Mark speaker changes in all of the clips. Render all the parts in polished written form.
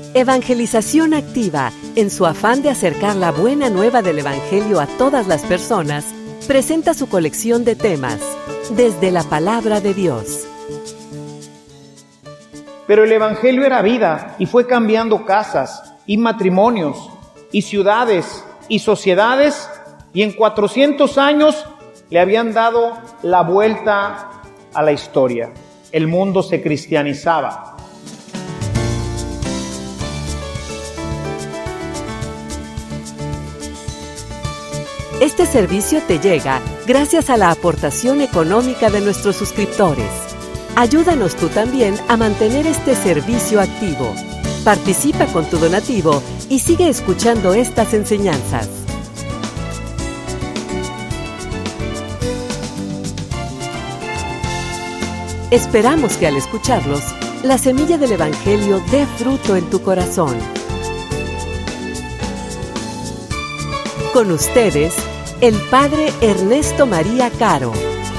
Speaker 1: Evangelización Activa, en su afán de acercar la buena nueva del Evangelio a todas las personas, presenta su colección de temas, Desde la Palabra de Dios.
Speaker 2: Pero el Evangelio era vida y fue cambiando casas y matrimonios y ciudades y sociedades, y en 400 años le habían dado la vuelta a la historia. El mundo se cristianizaba.
Speaker 1: Este servicio te llega gracias a la aportación económica de nuestros suscriptores. Ayúdanos tú también a mantener este servicio activo. Participa con tu donativo y sigue escuchando estas enseñanzas. Esperamos que al escucharlos, la semilla del Evangelio dé fruto en tu corazón. Con ustedes, el Padre Ernesto María Caro.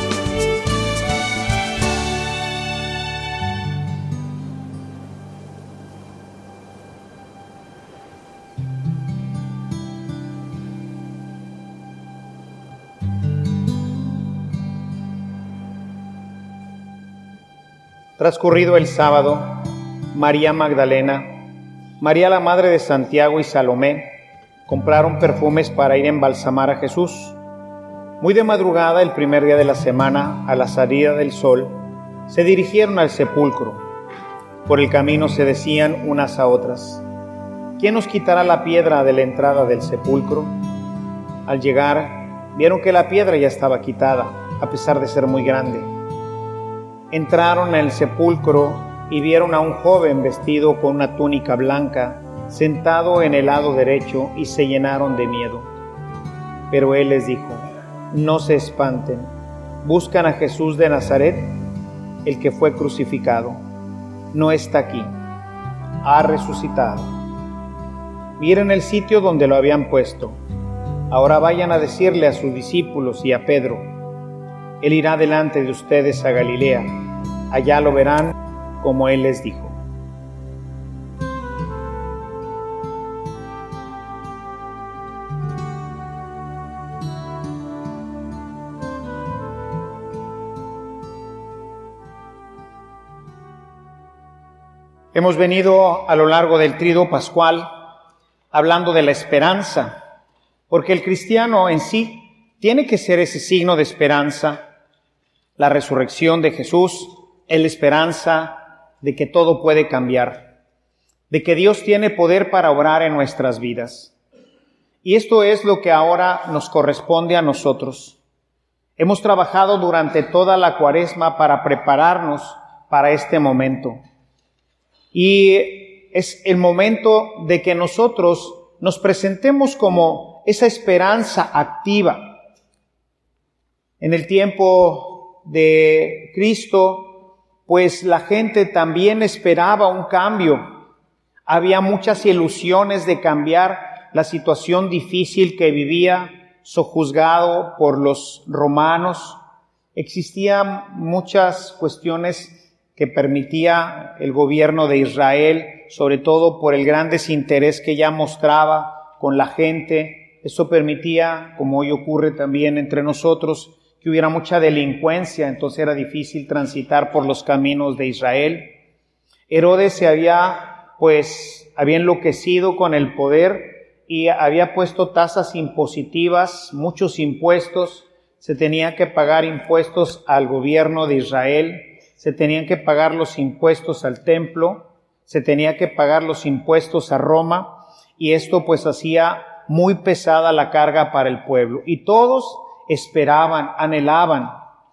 Speaker 2: Transcurrido el sábado, María Magdalena, María la madre de Santiago y Salomé compraron perfumes para ir a embalsamar a Jesús. Muy de madrugada, el primer día de la semana, a la salida del sol, se dirigieron al sepulcro. Por el camino se decían unas a otras: ¿quién nos quitará la piedra de la entrada del sepulcro? Al llegar, vieron que la piedra ya estaba quitada, a pesar de ser muy grande. Entraron en el sepulcro y vieron a un joven vestido con una túnica blanca, sentado en el lado derecho, y se llenaron de miedo. Pero él les dijo: no se espanten, buscan a Jesús de Nazaret, el que fue crucificado. No está aquí, ha resucitado. Miren el sitio donde lo habían puesto. Ahora vayan a decirle a sus discípulos y a Pedro: él irá delante de ustedes a Galilea, allá lo verán como él les dijo. Hemos venido a lo largo del Tríodo Pascual hablando de la esperanza, porque el cristiano en sí tiene que ser ese signo de esperanza. La resurrección de Jesús es la esperanza de que todo puede cambiar, de que Dios tiene poder para obrar en nuestras vidas. Y esto es lo que ahora nos corresponde a nosotros. Hemos trabajado durante toda la Cuaresma para prepararnos para este momento. Y es el momento de que nosotros nos presentemos como esa esperanza activa. En el tiempo de Cristo, pues la gente también esperaba un cambio. Había muchas ilusiones de cambiar la situación difícil que vivía, sojuzgado por los romanos. Existían muchas cuestiones que permitía el gobierno de Israel, sobre todo por el gran desinterés que ya mostraba con la gente. Eso permitía, como hoy ocurre también entre nosotros, que hubiera mucha delincuencia, entonces era difícil transitar por los caminos de Israel. Herodes se había enloquecido con el poder y había puesto tasas impositivas, muchos impuestos. Se tenía que pagar impuestos al gobierno de Israel, se tenían que pagar los impuestos al templo, se tenía que pagar los impuestos a Roma, y esto pues hacía muy pesada la carga para el pueblo. Y todos esperaban, anhelaban,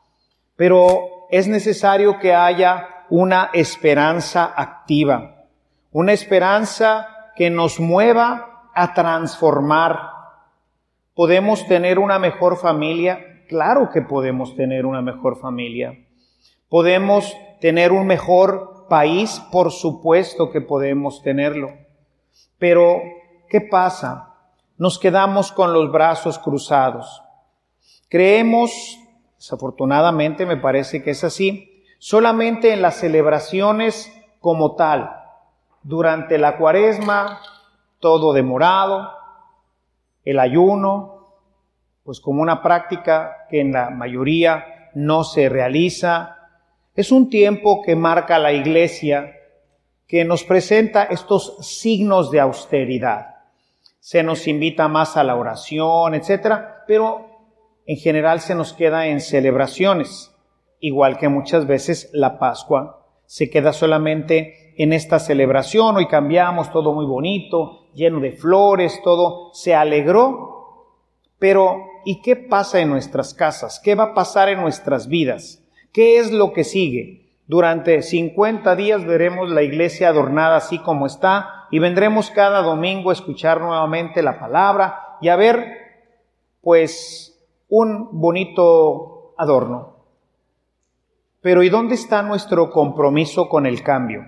Speaker 2: pero es necesario que haya una esperanza activa, una esperanza que nos mueva a transformar. ¿Podemos tener una mejor familia? Claro que podemos tener una mejor familia. ¿Podemos tener un mejor país? Por supuesto que podemos tenerlo. Pero, ¿qué pasa? Nos quedamos con los brazos cruzados. Creemos, desafortunadamente me parece que es así, solamente en las celebraciones como tal. durante la Cuaresma, todo demorado, el ayuno, pues como una práctica que en la mayoría no se realiza. Es un tiempo que marca la Iglesia, que nos presenta estos signos de austeridad. Se nos invita más a la oración, etcétera, pero en general se nos queda en celebraciones, igual que muchas veces la Pascua se queda solamente en esta celebración. Hoy cambiamos, todo muy bonito, lleno de flores, todo se alegró, pero ¿y qué pasa en nuestras casas? ¿Qué va a pasar en nuestras vidas? ¿Qué es lo que sigue? Durante 50 días veremos la iglesia adornada así como está y vendremos cada domingo a escuchar nuevamente la palabra y a ver, pues, un bonito adorno. Pero ¿y dónde está nuestro compromiso con el cambio?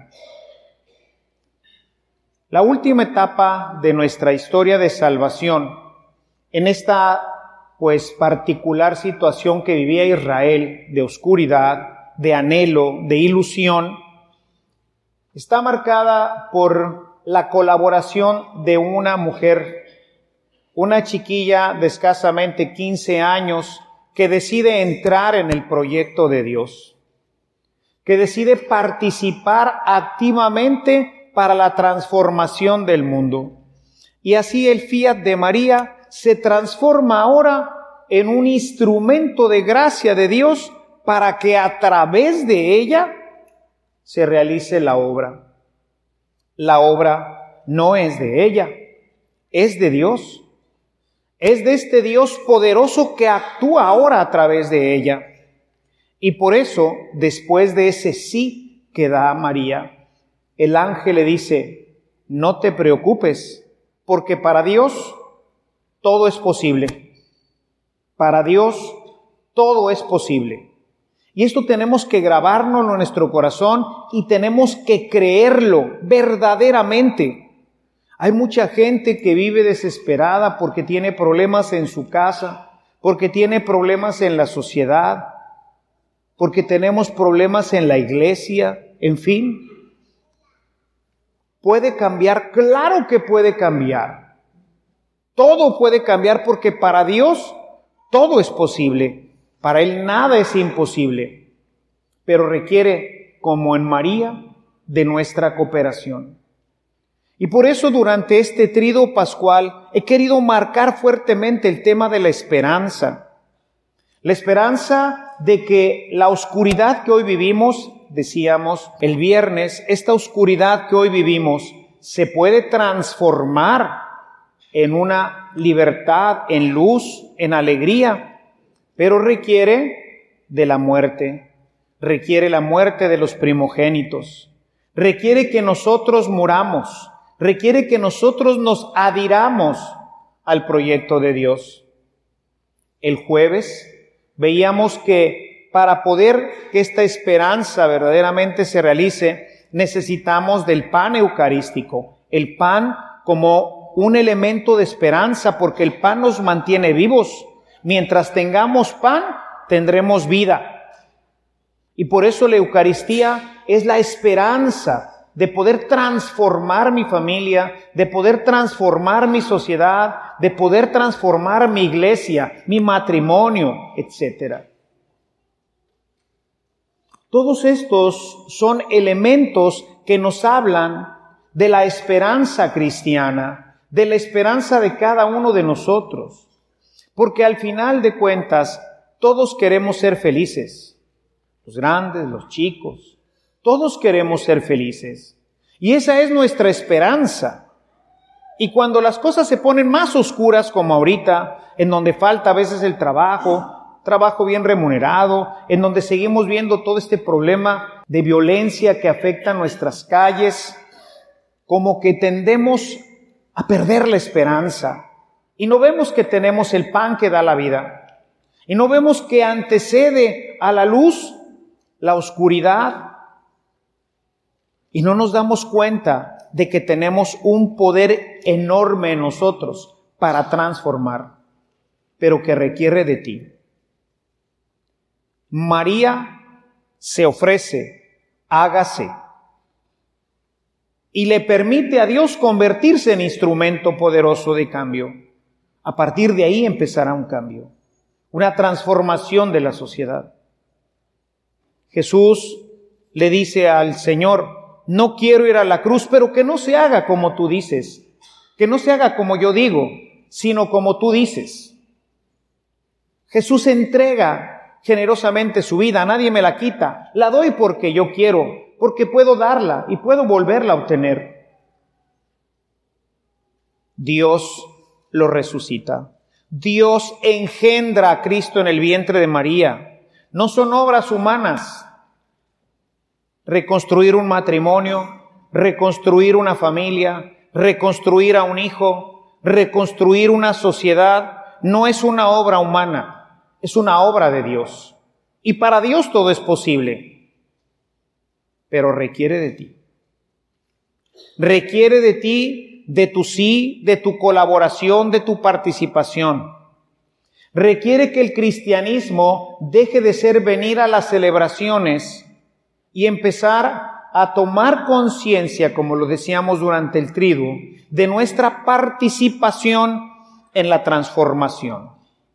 Speaker 2: La última etapa de nuestra historia de salvación, en esta, pues, particular situación que vivía Israel de oscuridad, de anhelo, de ilusión, está marcada por la colaboración de una mujer, una chiquilla de escasamente 15 años que decide entrar en el proyecto de Dios, que decide participar activamente para la transformación del mundo. Y así el fiat de María se transforma ahora en un instrumento de gracia de Dios para que a través de ella se realice la obra. La obra no es de ella, es de Dios. Es de este Dios poderoso que actúa ahora a través de ella. Y por eso, después de ese sí que da María, el ángel le dice, no te preocupes, porque para Dios todo es posible. Para Dios todo es posible. Y esto tenemos que grabárnoslo en nuestro corazón y tenemos que creerlo verdaderamente. Hay mucha gente que vive desesperada porque tiene problemas en su casa, porque tiene problemas en la sociedad, porque tenemos problemas en la iglesia, en fin. ¿Puede cambiar? Claro que puede cambiar. Todo puede cambiar porque para Dios todo es posible. Para Él nada es imposible, pero requiere, como en María, de nuestra cooperación. Y por eso durante este tríodo pascual he querido marcar fuertemente el tema de la esperanza. La esperanza de que la oscuridad que hoy vivimos, decíamos el viernes, esta oscuridad que hoy vivimos se puede transformar en una libertad, en luz, en alegría, pero requiere de la muerte, requiere la muerte de los primogénitos, requiere que nosotros muramos, requiere que nosotros nos adhiramos al proyecto de Dios. El jueves veíamos que para poder que esta esperanza verdaderamente se realice, necesitamos del pan eucarístico, el pan como un elemento de esperanza, porque el pan nos mantiene vivos. Mientras tengamos pan, tendremos vida. Y por eso la Eucaristía es la esperanza de poder transformar mi familia, de poder transformar mi sociedad, de poder transformar mi iglesia, mi matrimonio, etc. Todos estos son elementos que nos hablan de la esperanza cristiana, de la esperanza de cada uno de nosotros. Porque al final de cuentas, todos queremos ser felices. Los grandes, los chicos, todos queremos ser felices. Y esa es nuestra esperanza. Y cuando las cosas se ponen más oscuras, como ahorita, en donde falta a veces el trabajo bien remunerado, en donde seguimos viendo todo este problema de violencia que afecta a nuestras calles, como que tendemos a perder la esperanza. Y no vemos que tenemos el pan que da la vida. Y no vemos que antecede a la luz la oscuridad. Y no nos damos cuenta de que tenemos un poder enorme en nosotros para transformar, pero que requiere de ti. María se ofrece, hágase. y le permite a Dios convertirse en instrumento poderoso de cambio. A partir de ahí empezará un cambio, una transformación de la sociedad. Jesús le dice al Señor: no quiero ir a la cruz, pero que no se haga como tú dices, que no se haga como yo digo, sino como tú dices. Jesús entrega generosamente su vida, nadie me la quita, la doy porque yo quiero, porque puedo darla y puedo volverla a obtener. Dios lo resucita. Dios engendra a Cristo en el vientre de María. No son obras humanas. Reconstruir un matrimonio, reconstruir una familia, reconstruir a un hijo, reconstruir una sociedad, no es una obra humana, es una obra de Dios. Y para Dios todo es posible, pero requiere de ti. Requiere de ti, de tu sí, de tu colaboración, de tu participación. Requiere que el cristianismo deje de ser venir a las celebraciones y empezar a tomar conciencia, como lo decíamos durante el triduo, de nuestra participación en la transformación.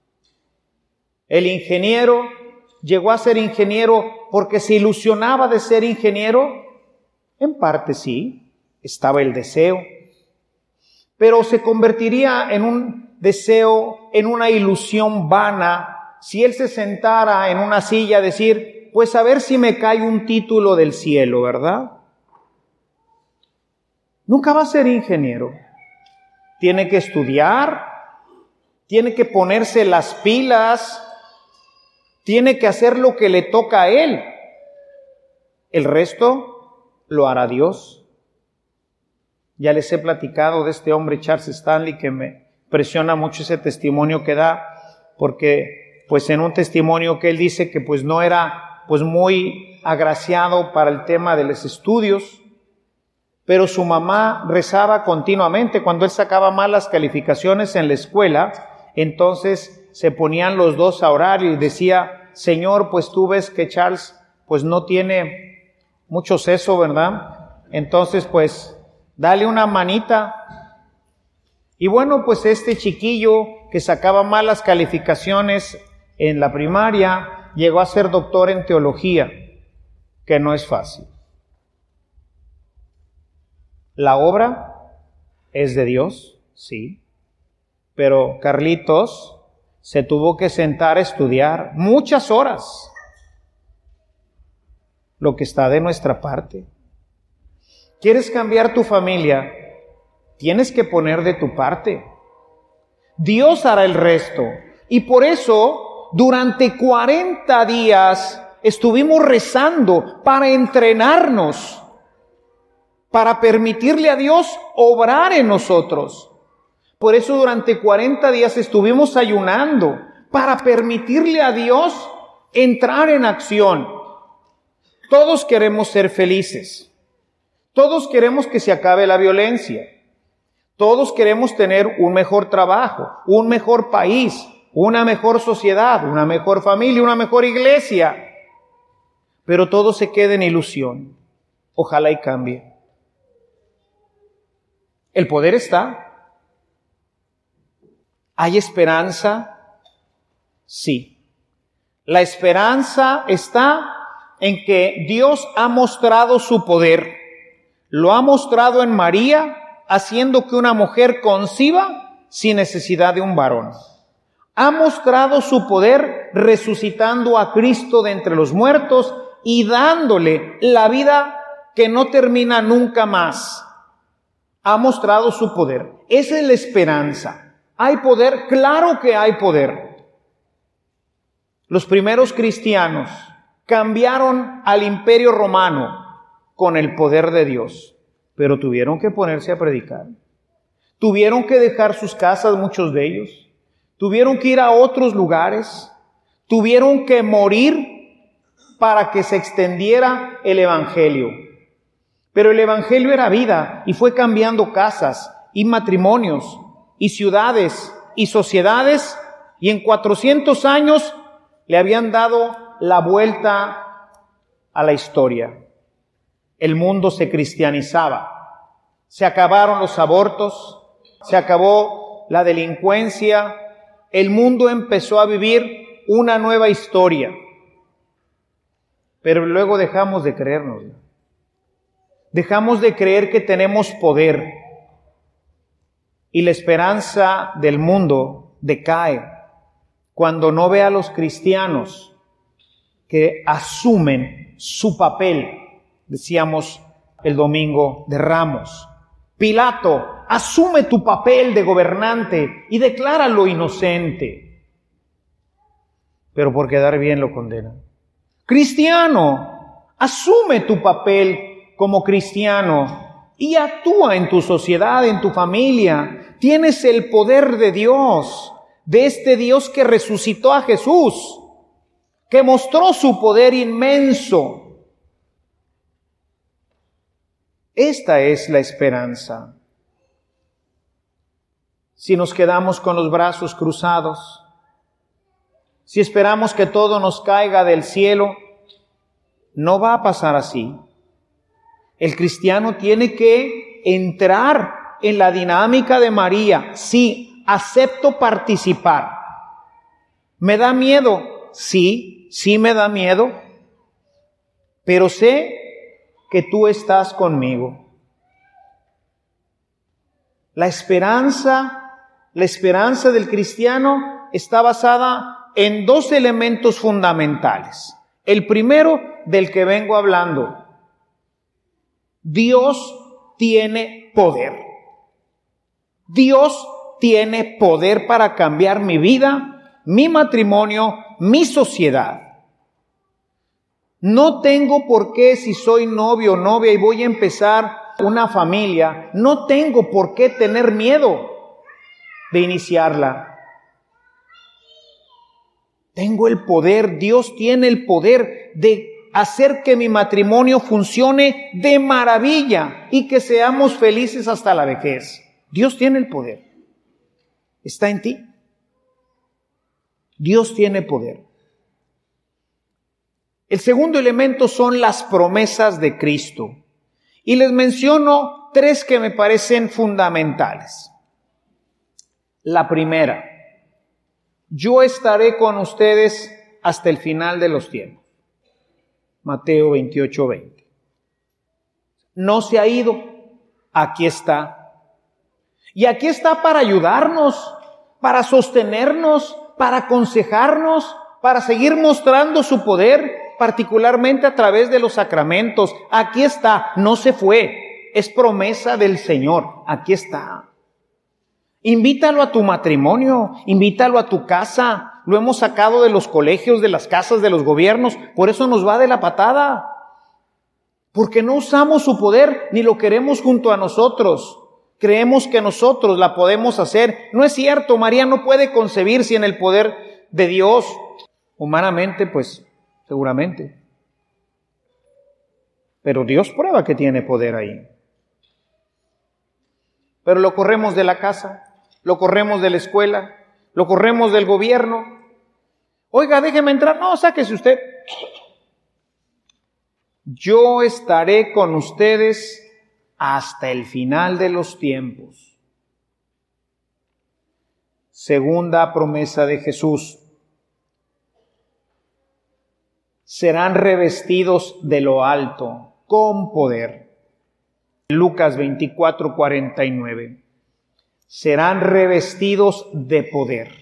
Speaker 2: El ingeniero llegó a ser ingeniero porque se ilusionaba de ser ingeniero. En parte sí, estaba el deseo, pero se convertiría en un deseo, en una ilusión vana, si él se sentara en una silla a decir: pues a ver si me cae un título del cielo, ¿verdad? Nunca va a ser ingeniero. Tiene que estudiar, tiene que ponerse las pilas, tiene que hacer lo que le toca a él. El resto lo hará Dios. Ya les he platicado de este hombre Charles Stanley, que me impresiona mucho ese testimonio que da, porque pues en un testimonio que él dice que pues no era pues muy agraciado para el tema de los estudios, pero su mamá rezaba continuamente. Cuando él sacaba malas calificaciones en la escuela, entonces se ponían los dos a orar y decía: Señor, pues tú ves que Charles pues no tiene mucho seso, ¿verdad? Entonces pues dale una manita. Y bueno, pues este chiquillo que sacaba malas calificaciones en la primaria llegó a ser doctor en teología, que no es fácil. La obra es de Dios, sí, pero Carlitos se tuvo que sentar a estudiar muchas horas, lo que está de nuestra parte. ¿Quieres cambiar tu familia? Tienes que poner de tu parte. Dios hará el resto. Y por eso, durante 40 días estuvimos rezando para entrenarnos, para permitirle a Dios obrar en nosotros. Por eso durante 40 días estuvimos ayunando, para permitirle a Dios entrar en acción. Todos queremos ser felices. Todos queremos que se acabe la violencia. Todos queremos tener un mejor trabajo, un mejor país, una mejor sociedad, una mejor familia, una mejor iglesia. Pero todo se queda en ilusión. Ojalá y cambie. El poder está. ¿Hay esperanza? Sí. La esperanza está en que Dios ha mostrado su poder. Lo ha mostrado en María, haciendo que una mujer conciba sin necesidad de un varón. Ha mostrado su poder resucitando a Cristo de entre los muertos y dándole la vida que no termina nunca más. Ha mostrado su poder. Esa es la esperanza. ¿Hay poder? Claro que hay poder. Los primeros cristianos cambiaron al Imperio Romano con el poder de Dios, pero tuvieron que ponerse a predicar. Tuvieron que dejar sus casas, muchos de ellos. Tuvieron que ir a otros lugares. Tuvieron que morir para que se extendiera el Evangelio. Pero el Evangelio era vida y fue cambiando casas y matrimonios y ciudades y sociedades, y en 400 años le habían dado la vuelta a la historia. El mundo se cristianizaba. Se acabaron los abortos, se acabó la delincuencia, el mundo empezó a vivir una nueva historia. Pero luego dejamos de creernos. Dejamos de creer que tenemos poder. Y la esperanza del mundo decae cuando no ve a los cristianos que asumen su papel. Decíamos el domingo de Ramos. Pilato, asume tu papel de gobernante y decláralo inocente. Pero por quedar bien lo condenan. Cristiano, asume tu papel como cristiano y actúa en tu sociedad, en tu familia. Tienes el poder de Dios, de este Dios que resucitó a Jesús, que mostró su poder inmenso. Esta es la esperanza. Si nos quedamos con los brazos cruzados, si esperamos que todo nos caiga del cielo, no va a pasar así. El cristiano tiene que entrar en la dinámica de María. Sí, acepto participar. ¿Me da miedo? Sí, sí me da miedo. Pero sé que tú estás conmigo. La esperanza del cristiano está basada en dos elementos fundamentales. El primero, del que vengo hablando. Dios tiene poder. Dios tiene poder para cambiar mi vida, mi matrimonio, mi sociedad. No tengo por qué, si soy novio o novia y voy a empezar una familia, no tengo por qué tener miedo de iniciarla. Tengo el poder, Dios tiene el poder de hacer que mi matrimonio funcione de maravilla y que seamos felices hasta la vejez. Dios tiene el poder. Está en ti. Dios tiene poder. El segundo elemento son las promesas de Cristo. Y les menciono tres que me parecen fundamentales. La primera, yo estaré con ustedes hasta el final de los tiempos. Mateo 28:20. No se ha ido, aquí está. Y aquí está para ayudarnos, para sostenernos, para aconsejarnos, para seguir mostrando su poder, particularmente a través de los sacramentos. Aquí está, no se fue, es promesa del Señor, aquí está. Invítalo a tu matrimonio, invítalo a tu casa. Lo hemos sacado de los colegios, de las casas, de los gobiernos, por eso nos va de la patada. Porque no usamos su poder ni lo queremos junto a nosotros. Creemos que nosotros la podemos hacer. No es cierto, María no puede concebir sin el poder de Dios. Humanamente, pues, seguramente. Pero Dios prueba que tiene poder ahí. Pero lo corremos de la casa, lo corremos de la escuela, lo corremos del gobierno. Oiga, déjeme entrar. No, sáquese usted. Yo estaré con ustedes hasta el final de los tiempos. Segunda promesa de Jesús. Serán revestidos de lo alto, con poder. Lucas 24:49. Serán revestidos de poder.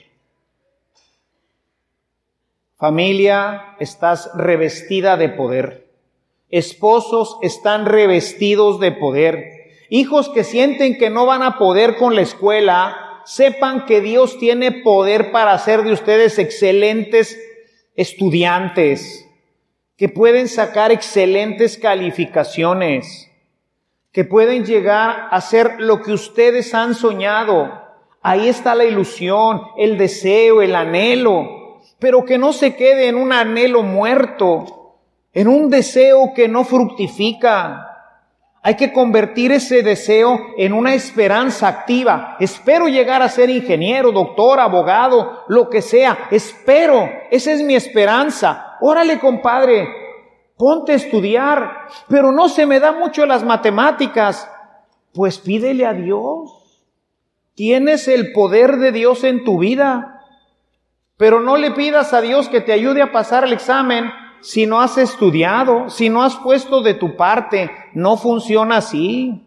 Speaker 2: Familia, estás revestida de poder. Esposos están revestidos de poder. Hijos que sienten que no van a poder con la escuela, sepan que Dios tiene poder para hacer de ustedes excelentes estudiantes, que pueden sacar excelentes calificaciones, que pueden llegar a ser lo que ustedes han soñado. Ahí está la ilusión, el deseo, el anhelo, pero que no se quede en un anhelo muerto, en un deseo que no fructifica. Hay que convertir ese deseo en una esperanza activa. Espero llegar a ser ingeniero, doctor, abogado, lo que sea. Espero, esa es mi esperanza. Órale, compadre, ponte a estudiar, pero no se me da mucho las matemáticas. pues pídele a Dios. Tienes el poder de Dios en tu vida, pero no le pidas a Dios que te ayude a pasar el examen si no has estudiado, si no has puesto de tu parte. No funciona así.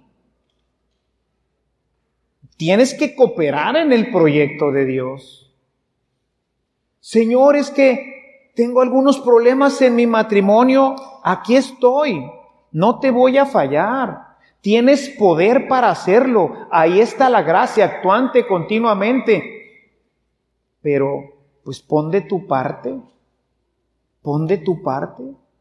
Speaker 2: Tienes que cooperar en el proyecto de Dios. Señor, es que tengo algunos problemas en mi matrimonio. Aquí estoy. No te voy a fallar. Tienes poder para hacerlo. Ahí está la gracia actuante continuamente. Pero, pues pon de tu parte. Pon de tu parte.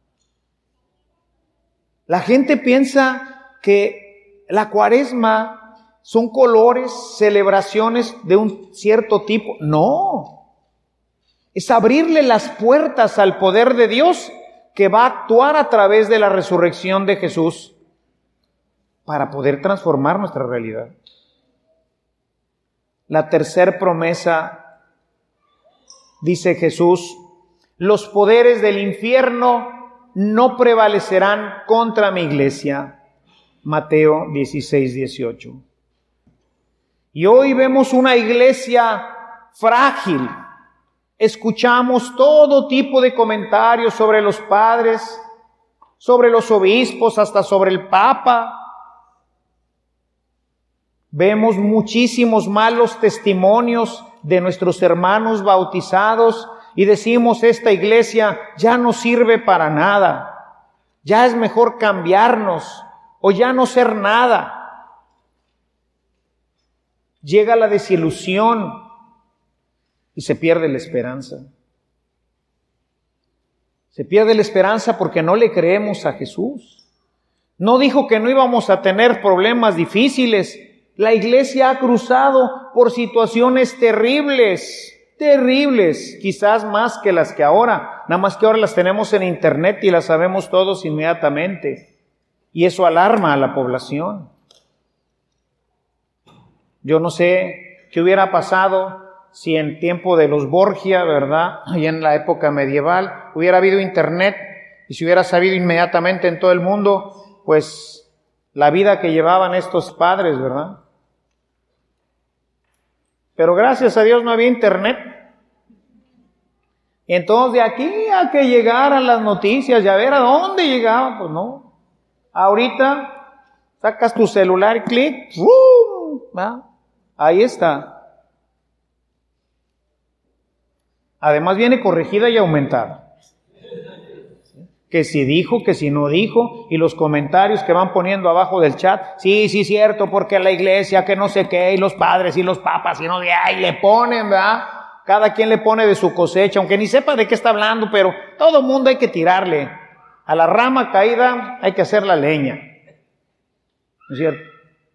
Speaker 2: La gente piensa que la Cuaresma son colores, celebraciones de un cierto tipo. No. Es abrirle las puertas al poder de Dios que va a actuar a través de la resurrección de Jesús para poder transformar nuestra realidad. La tercera promesa, dice Jesús: los poderes del infierno no prevalecerán contra mi iglesia. Mateo 16:18. Y hoy vemos una iglesia frágil. Escuchamos todo tipo de comentarios sobre los padres, sobre los obispos, hasta sobre el Papa. Vemos muchísimos malos testimonios de nuestros hermanos bautizados y decimos: esta iglesia ya no sirve para nada. Ya es mejor cambiarnos o ya no ser nada. Llega la desilusión y se pierde la esperanza. Se pierde la esperanza porque no le creemos a Jesús. No dijo que no íbamos a tener problemas difíciles. La iglesia ha cruzado por situaciones terribles, quizás más que las que ahora. Nada más que ahora las tenemos en internet y las sabemos todos inmediatamente. Y eso alarma a la población. Yo no sé qué hubiera pasado si en tiempo de los Borgia, ¿verdad?, y en la época medieval, hubiera habido internet y se hubiera sabido inmediatamente en todo el mundo, pues, la vida que llevaban estos padres, ¿verdad? Pero gracias a Dios no había internet. Y entonces de aquí a que llegaran las noticias y a ver a dónde llegaban, pues no. Ahorita sacas tu celular y clic, ¡fum!, ¿verdad? Ahí está. Además viene corregida y aumentada. Que si dijo, que si no dijo, y los comentarios que van poniendo abajo del chat: sí, cierto, porque la iglesia, que no sé qué, y los padres, y los papas, y no de ahí le ponen, ¿verdad? Cada quien le pone de su cosecha, aunque ni sepa de qué está hablando, pero todo mundo hay que tirarle. A la rama caída hay que hacer la leña. ¿No es cierto?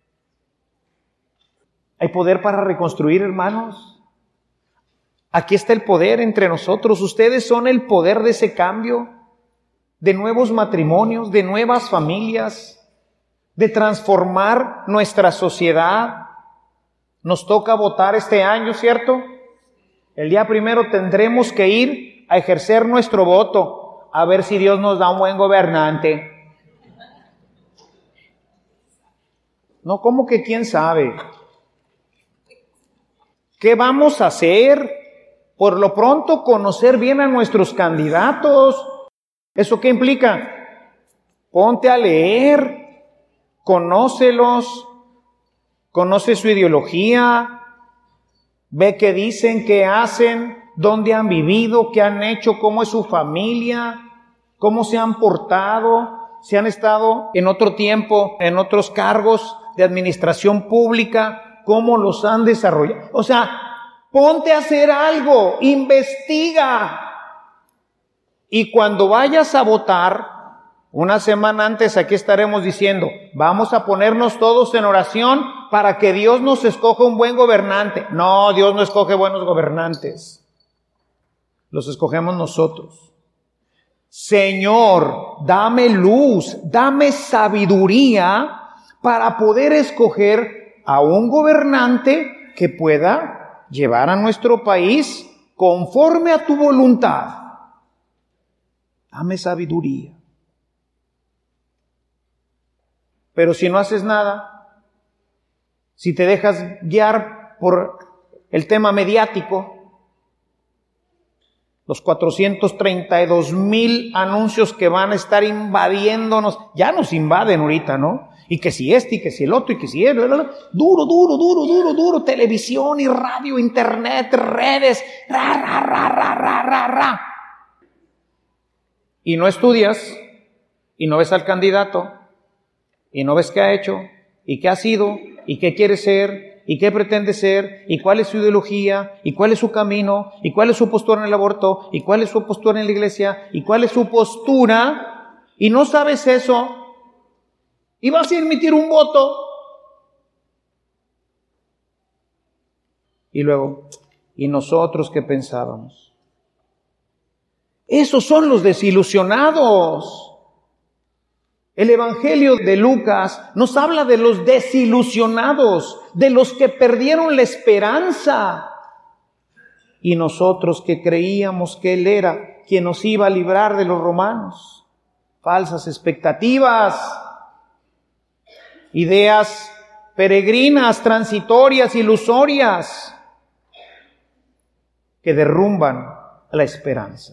Speaker 2: Hay poder para reconstruir, hermanos. Aquí está el poder entre nosotros. Ustedes son el poder de ese cambio, de nuevos matrimonios, de nuevas familias, de transformar nuestra sociedad. Nos toca votar este año, ¿cierto? El día 1 tendremos que ir a ejercer nuestro voto, a ver si Dios nos da un buen gobernante. No, ¿cómo que quién sabe? ¿Qué vamos a hacer? Por lo pronto, conocer bien a nuestros candidatos. ¿Eso qué implica? Ponte a leer, conócelos, conoce su ideología, ve qué dicen, qué hacen, dónde han vivido, qué han hecho, cómo es su familia, cómo se han portado, si han estado en otro tiempo, en otros cargos de administración pública, cómo los han desarrollado. O sea, ponte a hacer algo, investiga. Y cuando vayas a votar, una semana antes aquí estaremos diciendo: vamos a ponernos todos en oración para que Dios nos escoja un buen gobernante. No, Dios no escoge buenos gobernantes. Los escogemos nosotros. Señor, dame luz, dame sabiduría para poder escoger a un gobernante que pueda llevar a nuestro país conforme a tu voluntad. Dame sabiduría. Pero si no haces nada, si te dejas guiar por el tema mediático, los 432,000 anuncios que van a estar invadiéndonos, ya nos invaden ahorita, ¿no? Y que si este, y que si el otro, y que si el duro, televisión y radio, internet, redes, Y no estudias, y no ves al candidato, y no ves qué ha hecho, y qué ha sido, y qué quiere ser, y qué pretende ser, y cuál es su ideología, y cuál es su camino, y cuál es su postura en el aborto, y cuál es su postura en la iglesia, y cuál es su postura, y no sabes eso, y vas a emitir un voto. Y luego, ¿y nosotros qué pensábamos? Esos son los desilusionados. El Evangelio de Lucas nos habla de los desilusionados, de los que perdieron la esperanza. Y nosotros que creíamos que Él era quien nos iba a librar de los romanos. Falsas expectativas, ideas peregrinas, transitorias, ilusorias, que derrumban la esperanza.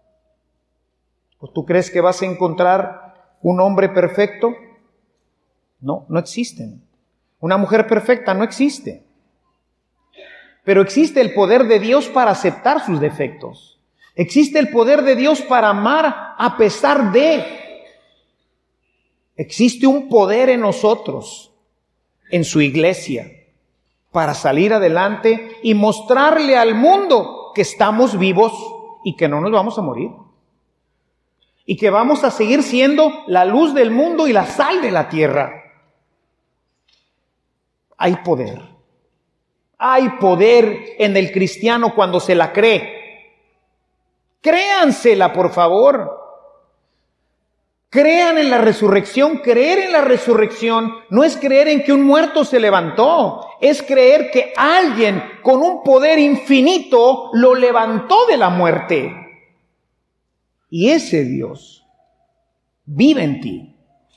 Speaker 2: ¿O tú crees que vas a encontrar un hombre perfecto? No, no existen. Una mujer perfecta no existe. Pero existe el poder de Dios para aceptar sus defectos. Existe el poder de Dios para amar a pesar de. Existe un poder en nosotros, en su iglesia, para salir adelante y mostrarle al mundo que estamos vivos y que no nos vamos a morir. Y que vamos a seguir siendo la luz del mundo y la sal de la tierra. Hay poder. Hay poder en el cristiano cuando se la cree. Créansela, por favor. Crean en la resurrección. Creer en la resurrección no es creer en que un muerto se levantó. Es creer que alguien con un poder infinito lo levantó de la muerte. Y ese Dios vive en ti.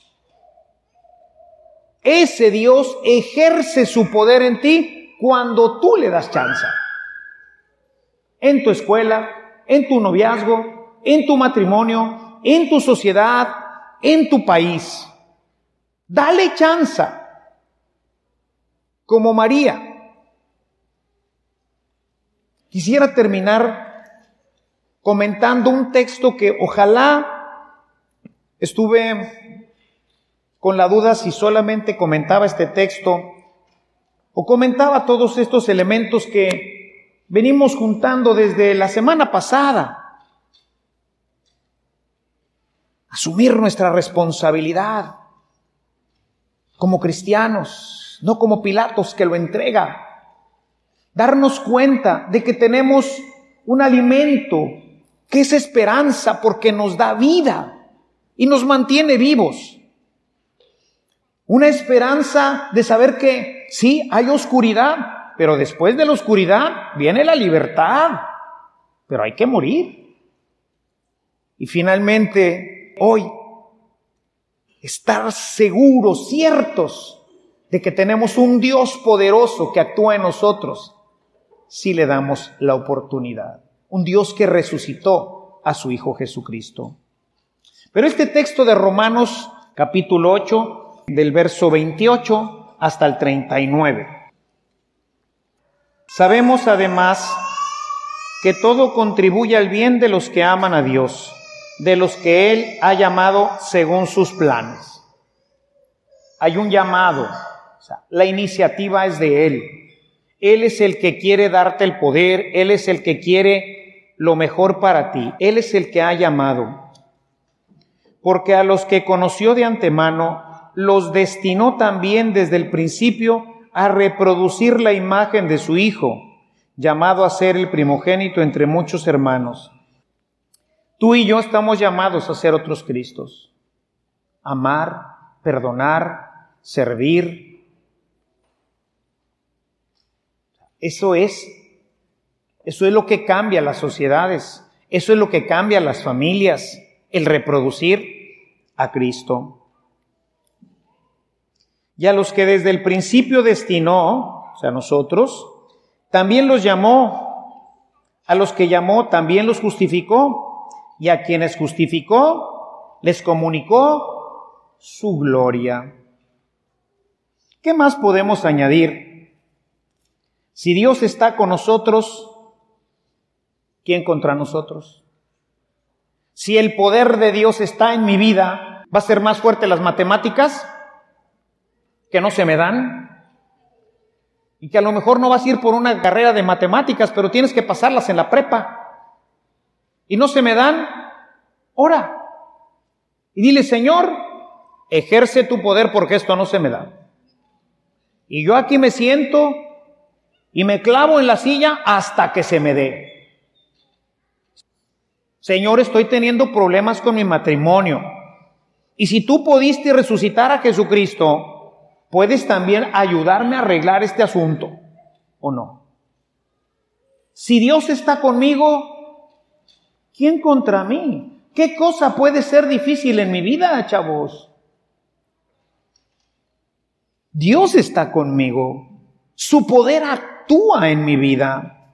Speaker 2: Ese Dios ejerce su poder en ti cuando tú le das chance. En tu escuela, en tu noviazgo, en tu matrimonio, en tu sociedad, en tu país. Dale chance. Como María. Quisiera terminar comentando un texto que ojalá estuve con la duda si solamente comentaba este texto o comentaba todos estos elementos que venimos juntando desde la semana pasada. Asumir nuestra responsabilidad como cristianos, no como Pilatos que lo entrega. Darnos cuenta de que tenemos un alimento que es esperanza porque nos da vida y nos mantiene vivos. Una esperanza de saber que sí, hay oscuridad, pero después de la oscuridad viene la libertad, pero hay que morir. Y finalmente, hoy, estar seguros, ciertos, de que tenemos un Dios poderoso que actúa en nosotros si le damos la oportunidad. Un Dios que resucitó a su Hijo Jesucristo. Pero este texto de Romanos, capítulo 8, del verso 28 hasta el 39. Sabemos además que todo contribuye al bien de los que aman a Dios, de los que Él ha llamado según sus planes. Hay un llamado, la iniciativa es de Él. Él es el que quiere darte el poder, Él es el que quiere lo mejor para ti, Él es el que ha llamado. Porque a los que conoció de antemano, los destinó también desde el principio a reproducir la imagen de su Hijo, llamado a ser el primogénito entre muchos hermanos. Tú y yo estamos llamados a ser otros Cristos. Amar, perdonar, servir. Eso es lo que cambia las sociedades. Eso es lo que cambia las familias. El reproducir a Cristo. Y a los que desde el principio destinó, o sea, nosotros, también los llamó. A los que llamó, también los justificó. Y a quienes justificó, les comunicó su gloria. ¿Qué más podemos añadir? Si Dios está con nosotros, ¿quién contra nosotros? Si el poder de Dios está en mi vida, ¿va a ser más fuerte las matemáticas que no se me dan? Y que a lo mejor no vas a ir por una carrera de matemáticas, pero tienes que pasarlas en la prepa. Y no se me dan, ora. Y dile, Señor, ejerce tu poder porque esto no se me da. Y yo aquí me siento y me clavo en la silla hasta que se me dé. Señor, estoy teniendo problemas con mi matrimonio. Y si tú pudiste resucitar a Jesucristo, ¿puedes también ayudarme a arreglar este asunto o no? Si Dios está conmigo, ¿quién contra mí? ¿Qué cosa puede ser difícil en mi vida, chavos? Dios está conmigo. Su poder actúa en mi vida.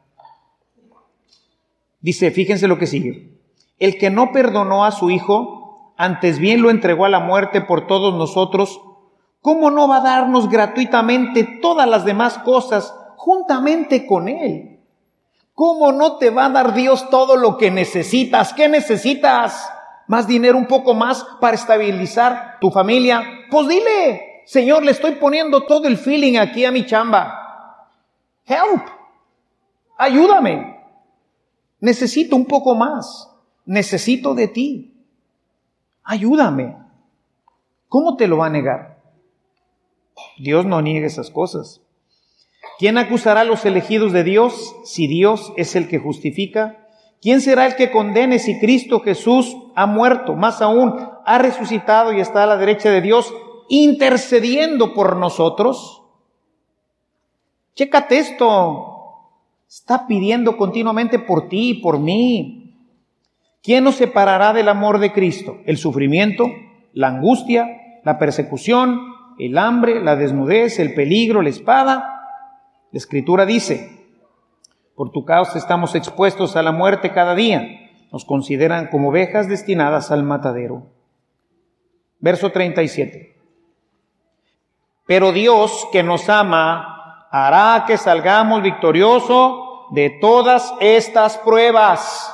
Speaker 2: Dice, fíjense lo que sigue. El que no perdonó a su hijo, antes bien lo entregó a la muerte por todos nosotros, ¿cómo no va a darnos gratuitamente todas las demás cosas juntamente con él? ¿Cómo no te va a dar Dios todo lo que necesitas? ¿Qué necesitas? ¿Más dinero, un poco más para estabilizar tu familia? Pues dile, Señor, le estoy poniendo todo el feeling aquí a mi chamba. Help. Ayúdame. Necesito un poco más. Necesito de ti. Ayúdame. ¿Cómo te lo va a negar? Dios no niega esas cosas. ¿Quién acusará a los elegidos de Dios si Dios es el que justifica? ¿Quién será el que condene si Cristo Jesús ha muerto? Más aún, ha resucitado y está a la derecha de Dios intercediendo por nosotros. Chécate esto. Está pidiendo continuamente por ti y por mí. ¿Quién nos separará del amor de Cristo? El sufrimiento, la angustia, la persecución, el hambre, la desnudez, el peligro, la espada. La Escritura dice, por tu causa estamos expuestos a la muerte cada día. Nos consideran como ovejas destinadas al matadero. Verso 37. Pero Dios, que nos ama, hará que salgamos victoriosos de todas estas pruebas.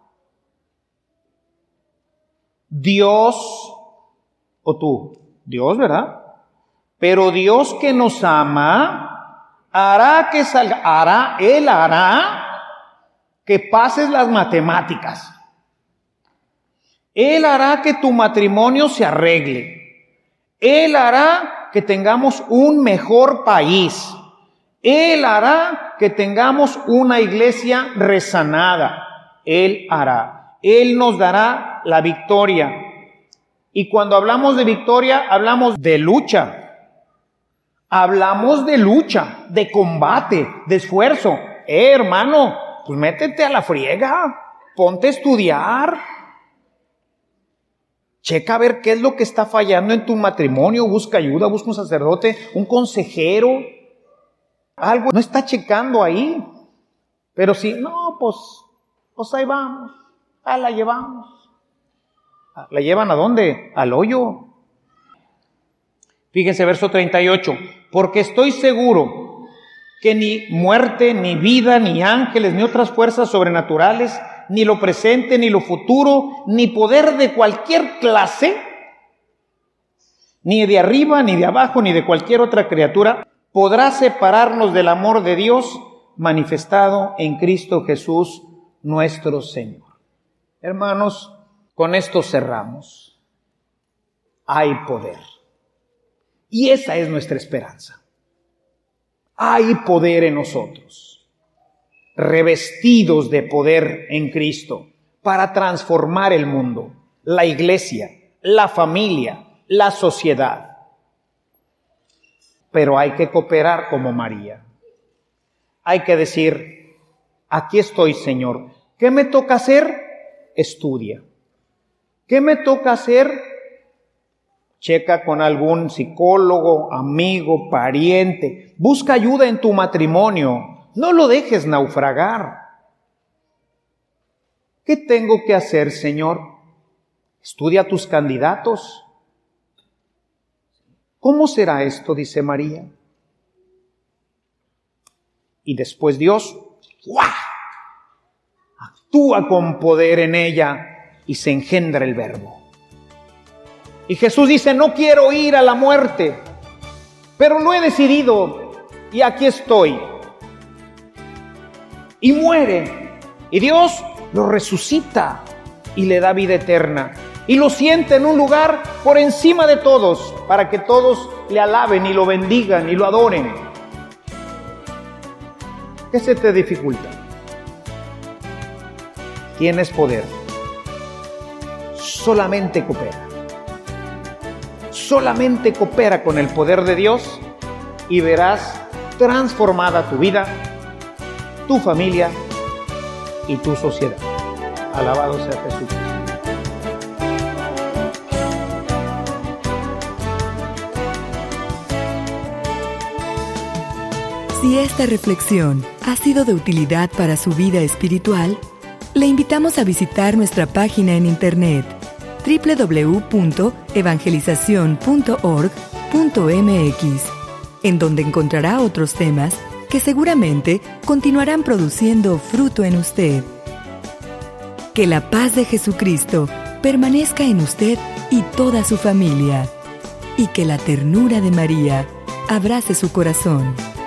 Speaker 2: Dios, o tú, Dios, ¿verdad? Pero Dios que nos ama, hará que salga, Él hará que pases las matemáticas. Él hará que tu matrimonio se arregle. Él hará que tengamos un mejor país. Él hará que tengamos una iglesia resanada. Él hará. Él nos dará la victoria. Y cuando hablamos de victoria, hablamos de lucha. Hablamos de lucha, de combate, de esfuerzo. Hermano, pues métete a la friega. Ponte a estudiar. Checa a ver qué es lo que está fallando en tu matrimonio. Busca ayuda, busca un sacerdote, un consejero. Algo no está checando ahí. Pero si no, pues ahí vamos. Ahí la llevamos. ¿La llevan a dónde? Al hoyo. Fíjense, verso 38. Porque estoy seguro que ni muerte, ni vida, ni ángeles, ni otras fuerzas sobrenaturales, ni lo presente, ni lo futuro, ni poder de cualquier clase, ni de arriba, ni de abajo, ni de cualquier otra criatura, podrá separarnos del amor de Dios manifestado en Cristo Jesús, nuestro Señor. Hermanos, con esto cerramos. Hay poder. Y esa es nuestra esperanza. Hay poder en nosotros, revestidos de poder en Cristo, para transformar el mundo, la iglesia, la familia, la sociedad. Pero hay que cooperar como María. Hay que decir, aquí estoy, Señor. ¿Qué me toca hacer? Estudia. ¿Qué me toca hacer? Checa con algún psicólogo, amigo, pariente. Busca ayuda en tu matrimonio. No lo dejes naufragar. ¿Qué tengo que hacer, Señor? Estudia a tus candidatos. ¿Cómo será esto?, dice María. Y después Dios, ¡guau!, actúa con poder en ella y se engendra el Verbo. Y Jesús dice, no quiero ir a la muerte, pero lo he decidido y aquí estoy. Y muere. Y Dios lo resucita y le da vida eterna. Y lo sienta en un lugar por encima de todos, para que todos le alaben y lo bendigan y lo adoren. ¿Qué se te dificulta? Tienes poder. Solamente coopera. Solamente coopera con el poder de Dios y verás transformada tu vida, tu familia y tu sociedad. Alabado sea Jesucristo.
Speaker 3: Si esta reflexión ha sido de utilidad para su vida espiritual, le invitamos a visitar nuestra página en internet www.evangelizacion.org.mx, en donde encontrará otros temas que seguramente continuarán produciendo fruto en usted. Que la paz de Jesucristo permanezca en usted y toda su familia, y que la ternura de María abrace su corazón.